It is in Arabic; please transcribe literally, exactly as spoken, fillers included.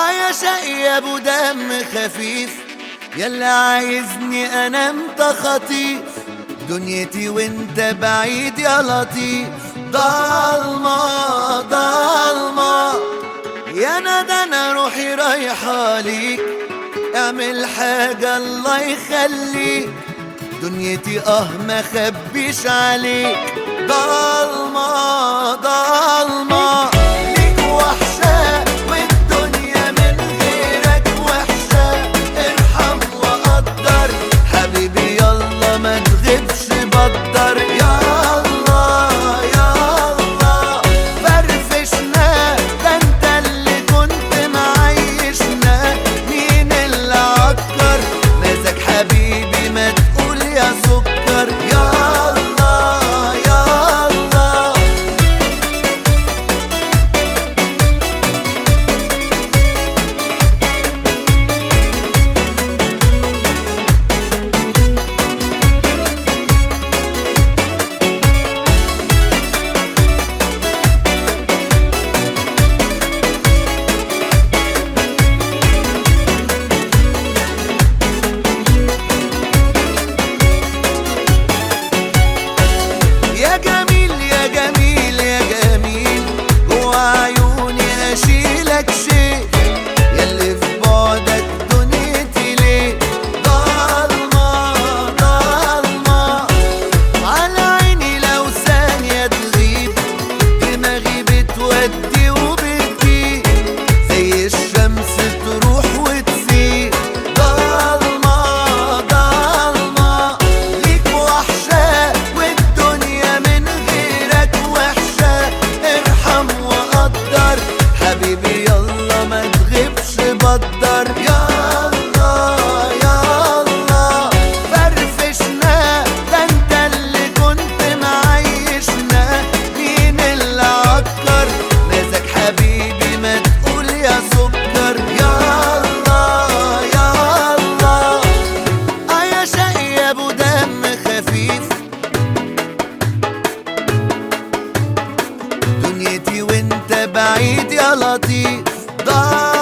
اه يا شقي ابو دم خفيف، يلا عايزني انا انت خطيف، دنيتي وانت بعيد يا لطيف. ضلمة ضلمة يا ندى انا روحي رايحة ليك، اعمل حاجة الله يخليك، دنيتي اه ما خبيش عليك. ضلمة ضلمة ليك وحشة والدنيا من غيرك وحشة، ارحم وقدر حبيبي يلا ما تغيبش بدر. يلا يلا فرفشنا ده انت اللي كنت معيشنا، مين اللي عكر مزاج حبيبي ما تقول يا سكر. يلا يلا يا جميل يا جميل يا جميل، جوا عيوني اشيلك شيء، ياللي في بعدك دنيتي ليه. ضلمة ضلمة على عيني لو ثانية تغيب، دماغي بتودي وبتجيب، زي الشمس تروح وتسيب. ضلمة ضلمة ليك وحشة والدنيا من غيرك وحشة، ارحم وقدر حبيبي يلا ما تغيبش بدر. يلا يلا فرفشنا ده انت اللي كنت معيشنا، مين اللي عكر مزاج حبيبي ما تقول يا سكر. يلا يلا اه يا شقي ابو دم خفيف، دنيتي وانت بعيد يا لطيف. ضل